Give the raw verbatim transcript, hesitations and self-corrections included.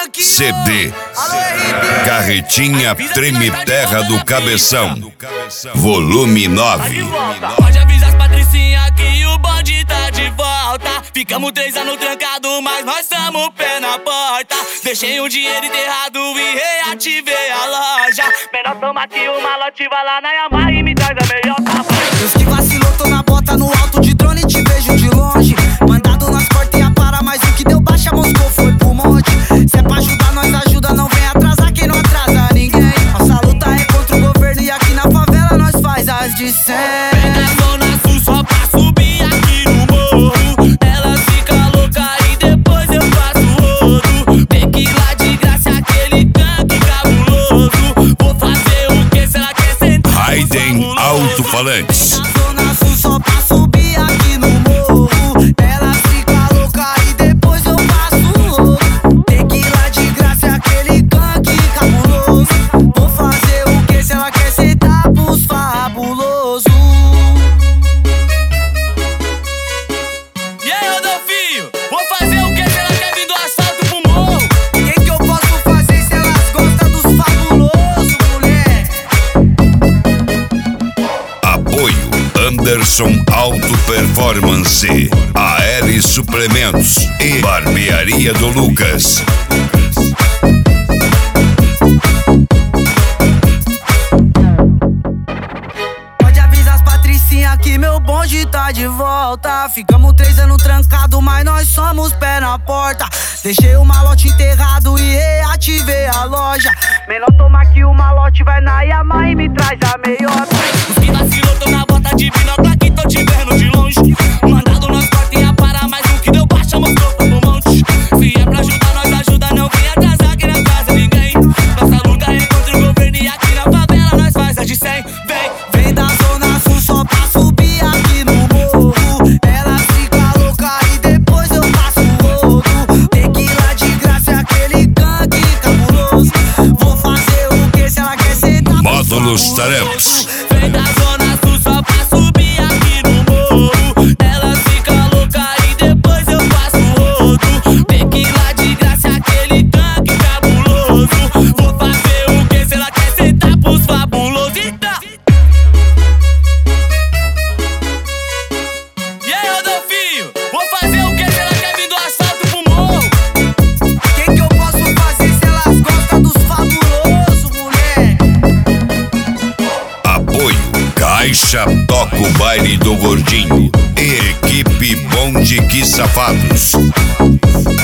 C D Carretinha Treme Terra do Cabeção, volume nove. Pode avisar as patricinha que o bonde tá de volta. Ficamos três anos trancados, mas nós tamo pé na porta. Deixei o dinheiro enterrado e reativei a loja. Menor toma aqui uma lote, vai lá na Yamaha e me traz a melhor tapa. Deus que vacilou, tô na bota no alto de drone, te vejo de longe. Mandado nas portas e a para, mas o que deu baixa Moscou foi pro monte. Se é pra ajudar, nós ajuda, não vem atrasar quem não atrasa ninguém. Nossa luta é contra o governo e aqui na favela nós faz as de cem. Pega a zona sul só pra subir aqui no morro. Ela fica louca e depois eu faço outro. Tem que ir lá de graça aquele tanque cabuloso. Vou fazer o que se ela quer sentar. Raiden Alto-Falantes. Pega a zona sul só pra subir aqui no morro. Ela fica louca e depois eu faço outro. Tem que ir lá de graça aquele tanque cabuloso. Vou fazer o que se ela quer sentar pros fabulosos. E aí, Rodolfinho? Vou fazer o que se ela quer vir do asfalto pro morro? O que que eu posso fazer se elas gostam dos fabulosos, mulher? Apoio Anderson Auto Performance, A L Suplementos e Barbearia do Lucas. Pode avisar as patricinha que meu bonde tá de volta. Ficamos três anos trancados, mas nós somos pé na porta. Deixei o malote enterrado e reativei a loja. Menor toma aqui o malote, vai na Yamaha e me traz a meiota. Os que vacilou, tô na bota de binóculo aqui, tô te vendo de longe. Mandado nas portas e a para, mas o que deu baixa Moscou foi pro monte. Se é pra ajudar, nós ajuda, não vem atrasar quem não atrasa ninguém. Nossa luta é contra o governo e aqui na favela nós faz a de cem. Vem, Vem da zona sul só pra subir aqui no morro. Ela fica louca e depois eu faço outro. Tem que ir lá de graça aquele tanque cabuloso. Vou fazer o que se ela quer sentar pros Módulos fabulosos. Tarepas. vem da zona sul só pra subir aqui no morro. Ela fica louca e depois eu faço outro. Tem que ir lá de graça aquele tanque cabuloso. Vou fazer o que se ela quer sentar pros fabulosos. Eita! E aí, Rodolfinho? Vou fazer o que se ela quer vir do asfalto pro morro? O que que eu posso fazer se elas gostam dos fabulosos, mulher? Apoio Caixa Toca o Baile do Gordinho e Equipe Bonde Que Safados.